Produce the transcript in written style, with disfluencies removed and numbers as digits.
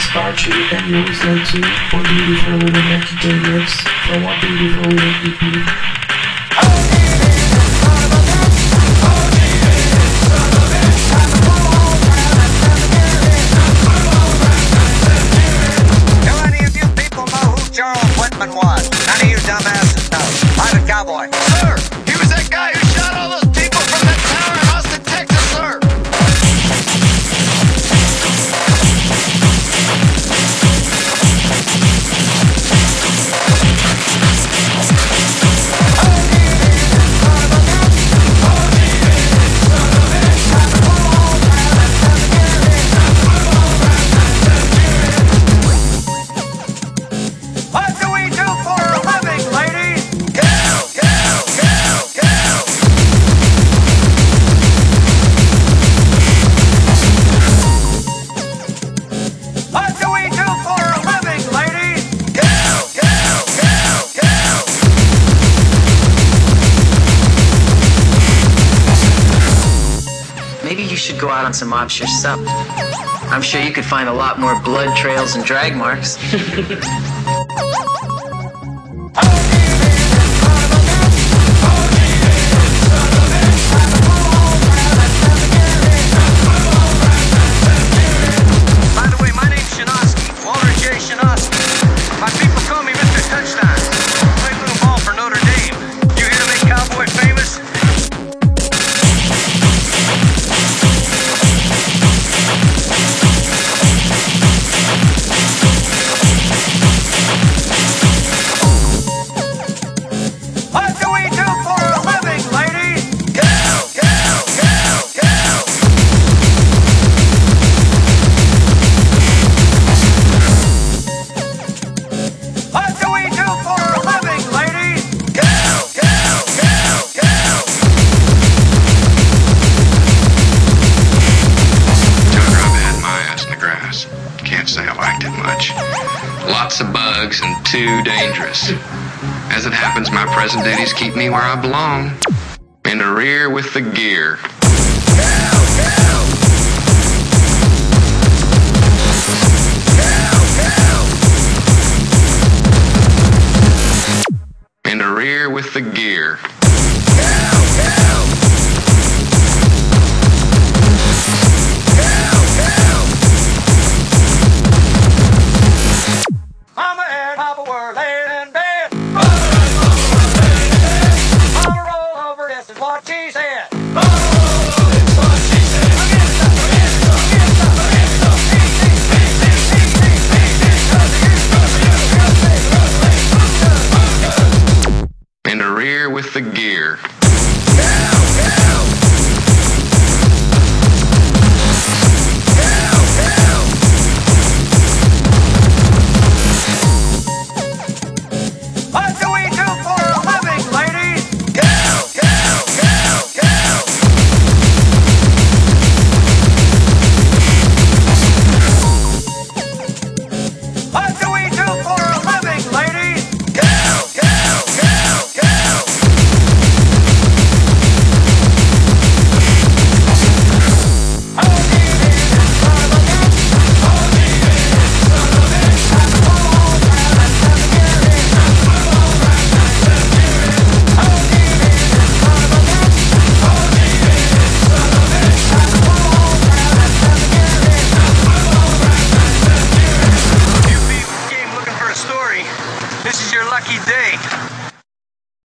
inspired you that you always like to? One beautiful little Nike Day lips from one beautiful little EP. Was. None of you dumbasses know. I'm a cowboy. Sir, he was that guy who shot all those people from that tower in Austin, Texas, sir. What do we do for a living, ladies? What do we do for a living, ladies? Maybe you should go out on some ops yourself. I'm sure you could find a lot more blood trails and drag marks. By the way, my name's Shinosky, Walter J. Shinosky. My people call me Mr. Touchdown. Play little ball for Notre Dame. You here to make Cowboy famous? What do we do for a living, ladies? What do we do for a living, ladies? Took her bed my ass in the grass. Can't say I liked it much. Lots of bugs and too dangerous. As it happens, my present duties keep me where I belong. In the rear with the gear. In the rear with the gear. Mama and Papa were laying in bed. Mama roll over, this is what she said. In the rear with the gear. What do we do for a living, ladies? What do we do for a living, ladies? You people came looking for a story. This is your lucky day.